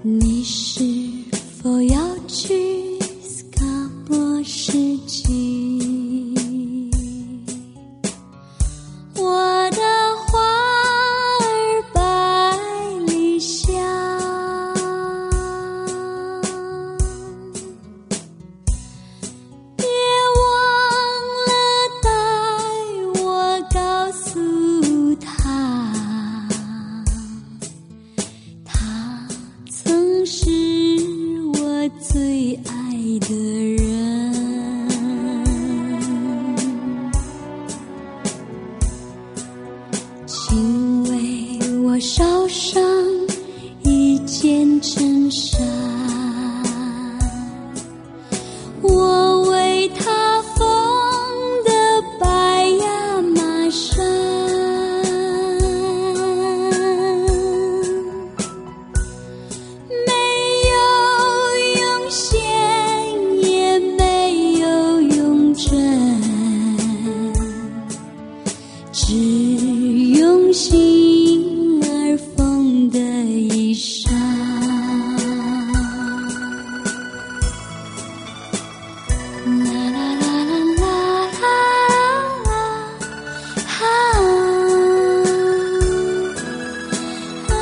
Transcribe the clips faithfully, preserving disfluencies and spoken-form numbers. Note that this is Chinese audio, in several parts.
你是否要去斯卡波市集？我的花儿百里香，别忘了带我告诉他，他曾是我最爱的人。请为我烧上一件衬衫，我为他缝的白亚麻衫，没有用线也没有用针，只用心儿缝的衣裳。啦啦啦啦啦啦啦，哈啊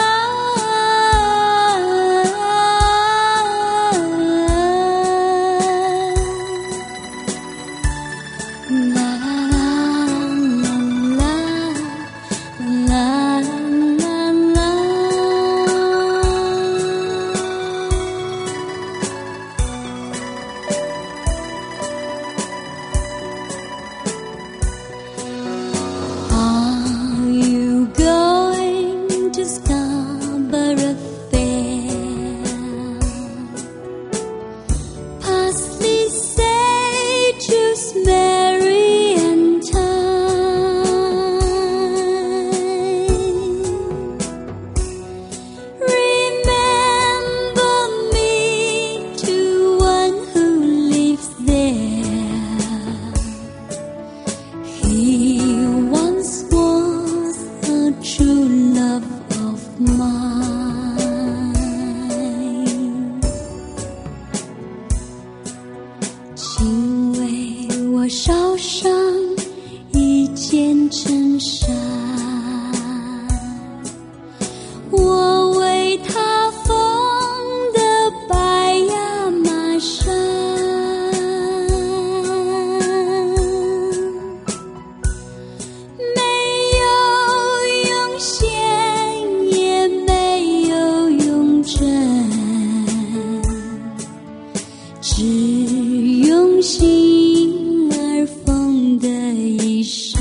啦啦啦啦啦啦啦。Are you going to Scarborough Fair? Parsley, sage, rosemary and thyme. Remember me to one who lives there. He once was a true love of mine. 请为我烧上一件衬衫，我为他缝的白亚麻衫，没有用线也没有用针，只用心儿缝的衣裳。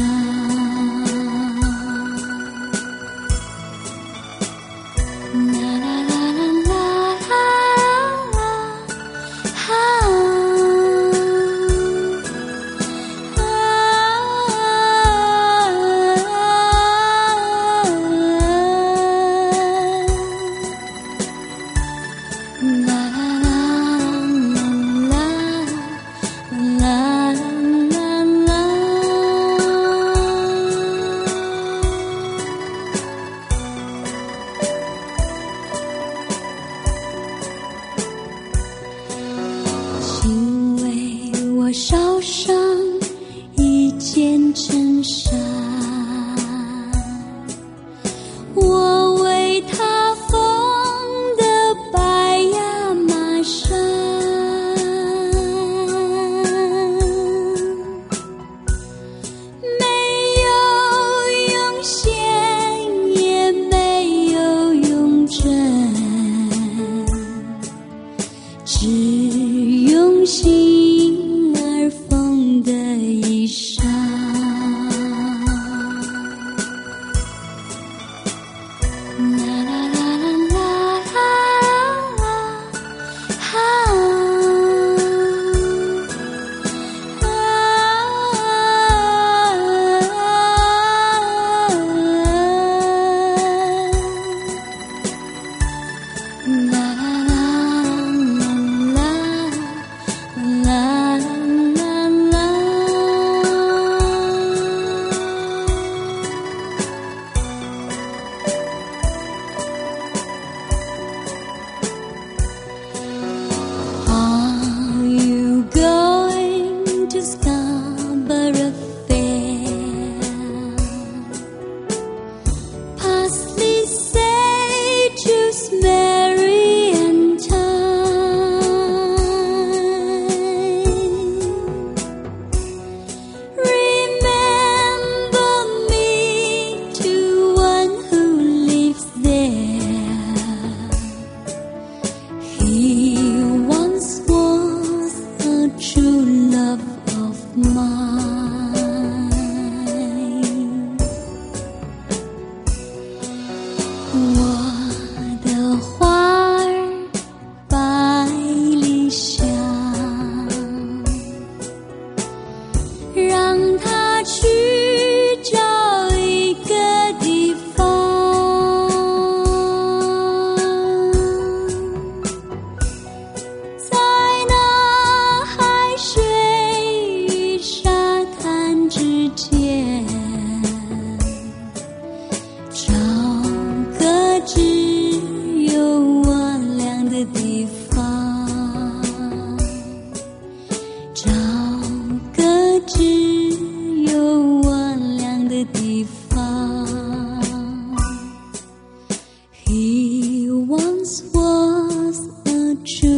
啦啦啦啦啦啦啦，哈啦啦啦啦啦啦啦。请为我烧上一件衬衫，我为他缝的白亚 was a true